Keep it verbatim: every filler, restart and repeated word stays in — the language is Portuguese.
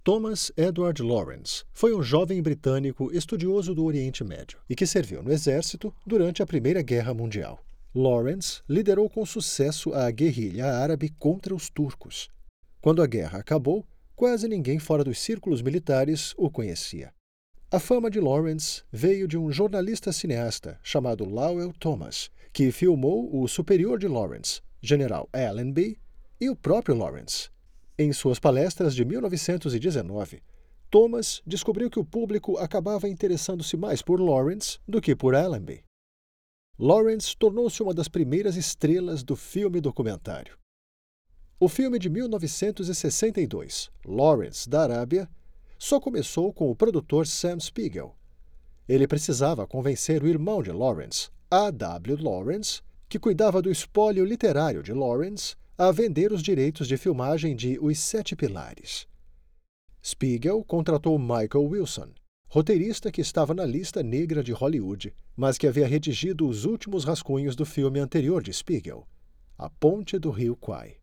Thomas Edward Lawrence foi um jovem britânico estudioso do Oriente Médio e que serviu no exército durante a Primeira Guerra Mundial. Lawrence liderou com sucesso a guerrilha árabe contra os turcos. Quando a guerra acabou, quase ninguém fora dos círculos militares o conhecia. A fama de Lawrence veio de um jornalista cineasta chamado Lowell Thomas, que filmou o superior de Lawrence, General Allenby, e o próprio Lawrence. Em suas palestras de mil novecentos e dezenove, Thomas descobriu que o público acabava interessando-se mais por Lawrence do que por Allenby. Lawrence tornou-se uma das primeiras estrelas do filme documentário. O filme de mil novecentos e sessenta e dois, Lawrence da Arábia, só começou com o produtor Sam Spiegel. Ele precisava convencer o irmão de Lawrence, A W Lawrence, que cuidava do espólio literário de Lawrence, a vender os direitos de filmagem de Os Sete Pilares. Spiegel contratou Michael Wilson, roteirista que estava na lista negra de Hollywood, mas que havia redigido os últimos rascunhos do filme anterior de Spiegel, A Ponte do Rio Kwai.